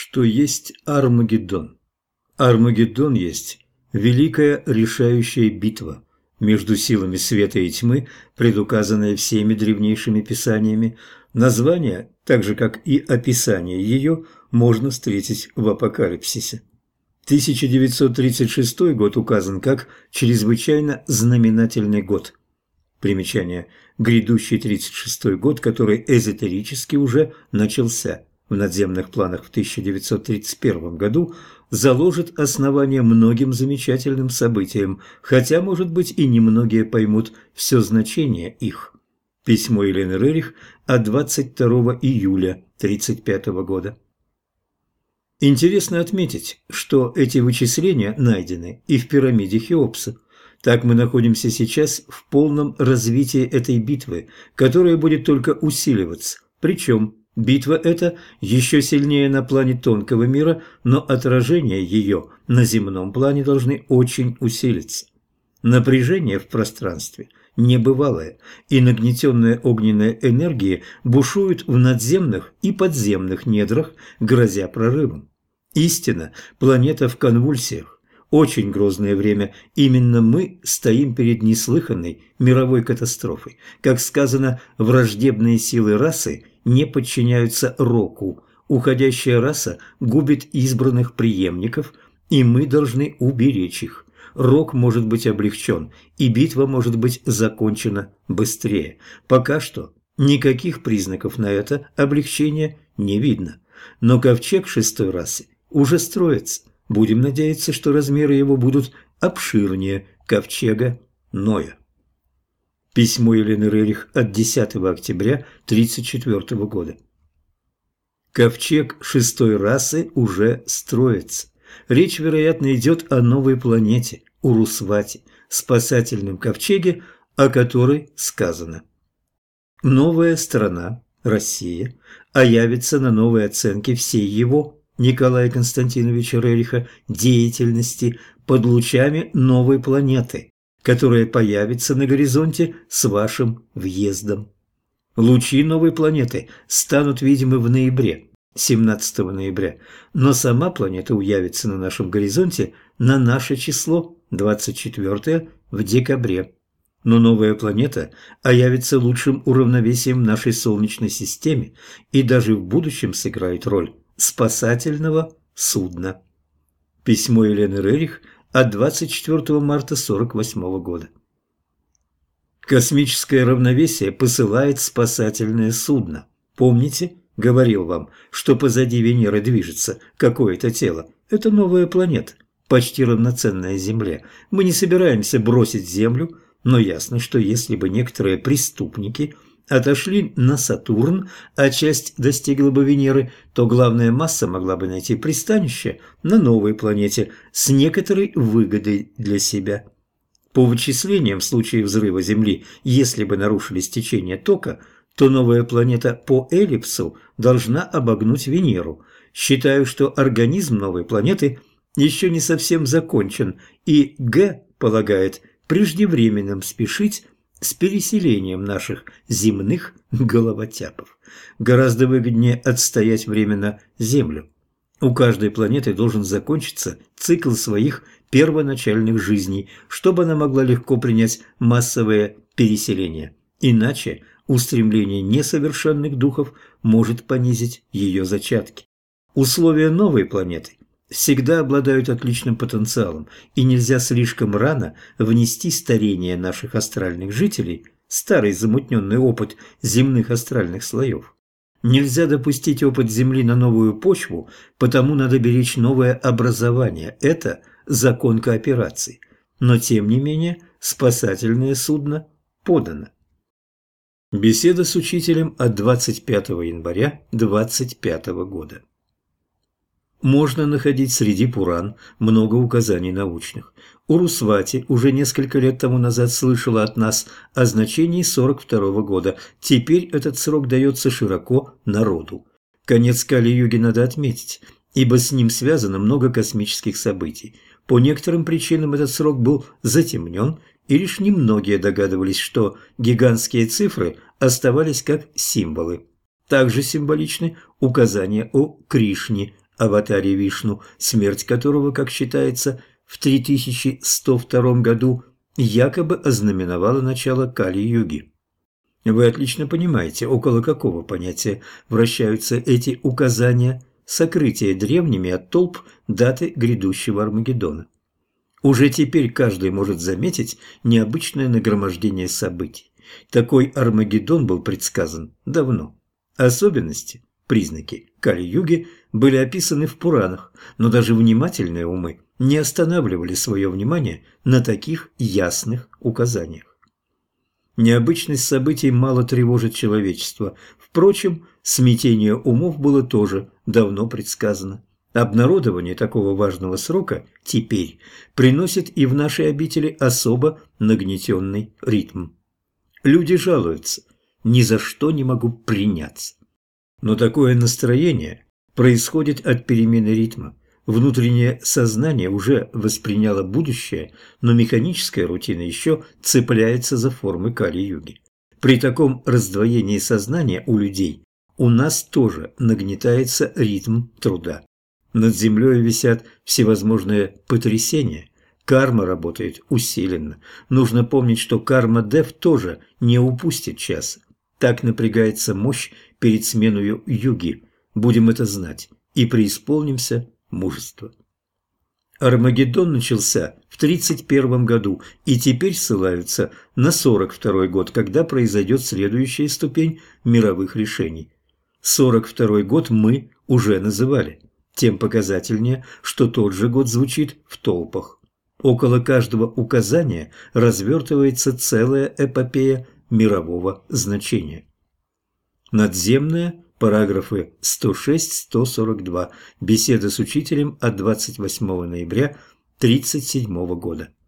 что есть Армагеддон. Армагеддон есть великая решающая битва между силами света и тьмы, предуказанная всеми древнейшими писаниями. Название, так же как и описание ее, можно встретить в Апокалипсисе. 1936 год указан как чрезвычайно знаменательный год. Примечание. Грядущий 36-й год, который эзотерически уже начался в надземных планах в 1931 году, заложит основание многим замечательным событиям, хотя, может быть, и немногие поймут все значение их. Письмо Елены Рерих от 22 июля 1935 года. Интересно отметить, что эти вычисления найдены и в пирамиде Хеопса. Так мы находимся сейчас в полном развитии этой битвы, которая будет только усиливаться. Причем битва эта еще сильнее на плане тонкого мира, но отражения ее на земном плане должны очень усилиться. Напряжение в пространстве небывалое, и нагнетенные огненные энергии бушуют в надземных и подземных недрах, грозя прорывом. Истина, планета в конвульсиях. Очень грозное время. Именно мы стоим перед неслыханной мировой катастрофой. Как сказано, враждебные силы расы не подчиняются року. Уходящая раса губит избранных преемников, и мы должны уберечь их. Рок может быть облегчен, и битва может быть закончена быстрее. Пока что никаких признаков на это облегчение не видно. Но ковчег шестой расы уже строится. Будем надеяться, что размеры его будут обширнее ковчега Ноя. Письмо Елены Рерих от 10 октября 1934 года. Ковчег шестой расы уже строится. Речь, вероятно, идет о новой планете Урусвати, спасательном ковчеге, о которой сказано. Новая страна, Россия, явится на новой оценке всей его Николая Константиновича Рериха деятельности под лучами новой планеты, которая появится на горизонте с вашим въездом. Лучи новой планеты станут видимы в ноябре, 17 ноября, но сама планета уявится на нашем горизонте на наше число, 24 в декабре. Но новая планета явится лучшим уравновесием в нашей Солнечной системе и даже в будущем сыграет роль спасательного судна. Письмо Елены Рерих от 24 марта 1948 года. Космическое равновесие посылает спасательное судно. Помните, говорил вам, что позади Венеры движется какое-то тело. Это новая планета, почти равноценная Земле. Мы не собираемся бросить Землю, но ясно, что если бы некоторые преступники отошли на Сатурн, а часть достигла бы Венеры, то главная масса могла бы найти пристанище на новой планете с некоторой выгодой для себя. По вычислениям, в случае взрыва Земли, если бы нарушились течение тока, то новая планета по эллипсу должна обогнуть Венеру. Считаю, что организм новой планеты еще не совсем закончен, и Г. полагает преждевременным спешить с переселением наших земных головотяпов. Гораздо выгоднее отстоять временно Землю. У каждой планеты должен закончиться цикл своих первоначальных жизней, чтобы она могла легко принять массовое переселение. Иначе устремление несовершенных духов может понизить ее зачатки. Условия новой планеты всегда обладают отличным потенциалом, и нельзя слишком рано внести старение наших астральных жителей, старый замутненный опыт земных астральных слоев. Нельзя допустить опыт Земли на новую почву, потому надо беречь новое образование. Это закон кооперации. Но, тем не менее, спасательное судно подано. Беседа с учителем от 25 января 25 года. Можно находить среди Пуран много указаний научных. Урусвати уже несколько лет тому назад слышала от нас о значении 42 года. Теперь этот срок дается широко народу. Конец Кали-юги надо отметить, ибо с ним связано много космических событий. По некоторым причинам этот срок был затемнен, и лишь немногие догадывались, что гигантские цифры оставались как символы. Также символичны указания о Кришне, аватаре Вишну, смерть которого, как считается, в 3102 году якобы ознаменовала начало Кали-юги. Вы отлично понимаете, около какого понятия вращаются эти указания, сокрытие древними от толп даты грядущего Армагеддона. Уже теперь каждый может заметить необычное нагромождение событий. Такой Армагеддон был предсказан давно. Особенности, признаки Кали-юги были описаны в Пуранах, но даже внимательные умы не останавливали свое внимание на таких ясных указаниях. Необычность событий мало тревожит человечество. Впрочем, смятение умов было тоже давно предсказано. Обнародование такого важного срока теперь приносит и в нашей обители особо нагнетенный ритм. Люди жалуются: «Ни за что не могу приняться». Но такое настроение происходит от перемены ритма. Внутреннее сознание уже восприняло будущее, но механическая рутина еще цепляется за формы Кали-юги. При таком раздвоении сознания у людей у нас тоже нагнетается ритм труда. Над землей висят всевозможные потрясения. Карма работает усиленно. Нужно помнить, что карма-дев тоже не упустит часа. Так напрягается мощь перед сменой юги. Будем это знать и преисполнимся мужества. Армагеддон начался в 31 году и теперь ссылаются на 42 год, когда произойдет следующая ступень мировых решений. 42 год мы уже называли. Тем показательнее, что тот же год звучит в толпах. Около каждого указания развертывается целая эпопея мирового значения. Надземная, параграфы 106-142. Беседа с учителем от 28 ноября 1937 года.